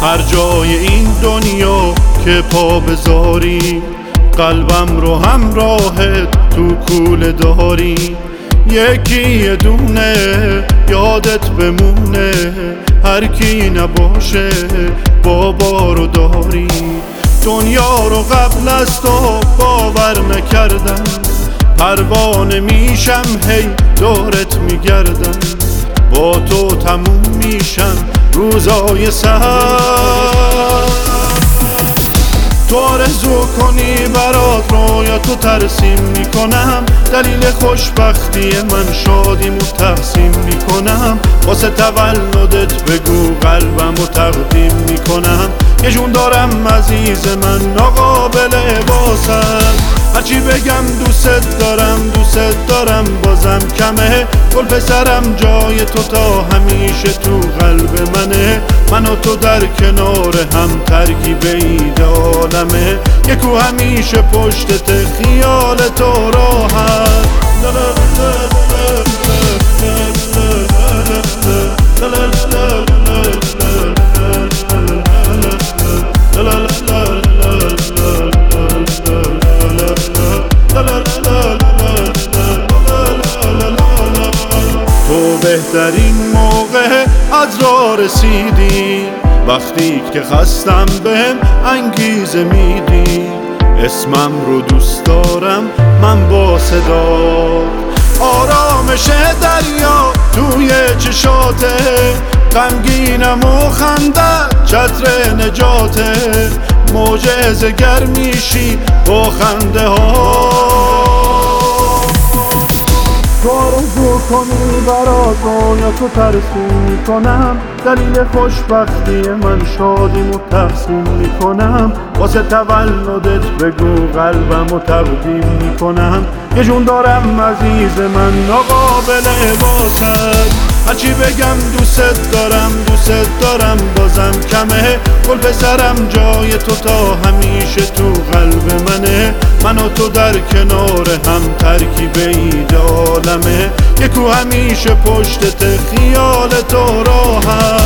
هر جای این دنیا که پا بذاری قلبم رو همراهت تو کوله داری. یکی یه دونه یادت بمونه، هر کی نباشه بابا رو داری. دنیا رو قبل از تو باور نکردم، پروانه میشم هی دورت میگردم. با تو تموم میشن روزای سهر. تو آرزو کنی برات رویا تو ترسیم میکنم. دلیل خوشبختی من شادیمو تقسیم میکنم. واسه تولدت بگو قلبمو تقدیم میکنم. یه جون دارم عزیز من ناقابل واسط. هرچی بگم دوست دارم بازم کمه. گل پسرم جای تو تا همیشه تو قلب منه. من و تو در کنار هم ترکیب ایدالمه. یکو همیشه پشتت خیال تو راحت. تو بهترین موقع از راه رسیدی، وقتی که خستم بهم انگیزه میدی. اسمم رو دوست دارم من با صدا، آرامش دریا توی چشاته. غمگینم و خنده چتر نجاته. معجزه گر میشی با خنده ها. تو آرزو کنی برات رویا تو ترسیم میکنم. دلیل خوشبختی من شادیمو تقسیم میکنم. واسه تولدت بگو قلبمو تقدیم میکنم. یه جون دارم عزیز من ناقابل واسط. هرچی بگم دوست دارم بازم کمه. گل پسرم جای تو تا همیشه تو قلب منه. من و تو در کنار هم ترکیب ایدالمه. یکو همیشه پشتت خیال تو راحت.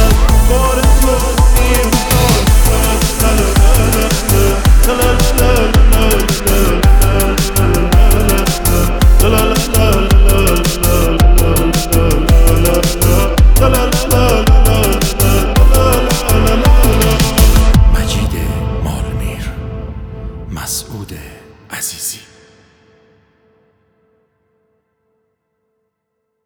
مجید مالمیر، مسعود عزیزی.